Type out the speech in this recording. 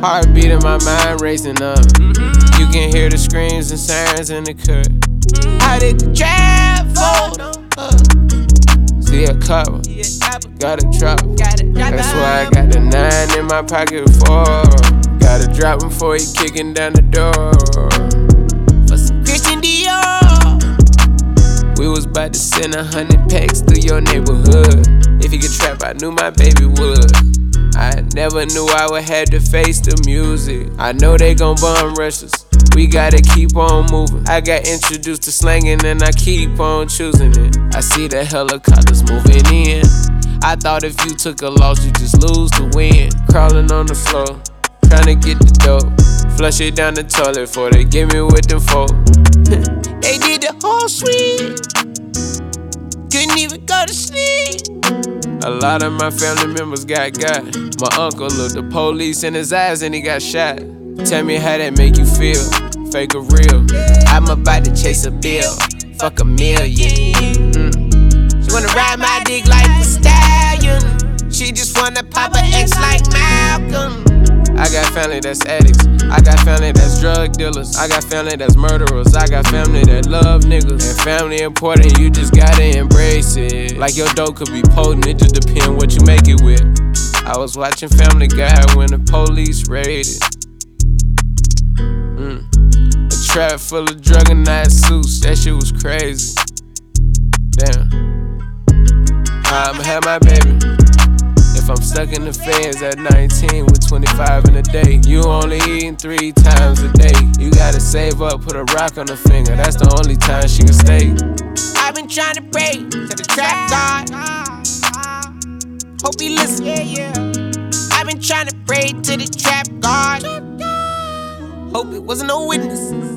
Heartbeat in my mind racing up. You can hear the screams and sirens in the cut. How did the trap fold up? See a cover, gotta drop. That's why I got the 9 in my pocket for. Gotta drop him before he kicking down the door. For some Christian Dior. We was about to send 100 packs through your neighborhood. If he could trap, I knew my baby would. I never knew I would have to face the music. I know they gon' bum rush us. We gotta keep on moving. I got introduced to slanging and I keep on choosing it. I see the helicopters moving in. I thought if you took a loss, you just lose to win. Crawling on the floor, tryna get the dope. Flush it down the toilet before they get me with them folk. They did the whole suite. Couldn't even go to sleep. A lot of my family members got. My uncle looked the police in his eyes and he got shot. Tell me how that make you feel, fake or real. I'm about to chase a bill, fuck $1 million. She wanna ride my dick like a stallion. She just wanna pop an X like Malcolm. I got family that's addicts, I got family that's drug dealers, I got family that's murderers, I got family that love niggas. And family important, you just gotta embrace it. Like your dope could be potent, it just depends what you make it with. I was watching Family Guy when the police raided. A trap full of drug and night suits, that shit was crazy. Damn, I'ma have my baby. If I'm stuck in the feds at 19 with 25 in a day, you only eating 3 times a day. You gotta save up, put a rock on her finger, that's the only time she can stay. I've been trying to pray to the trap God. Hope he listen. I've been trying to pray to the trap God. Hope it wasn't no witnesses.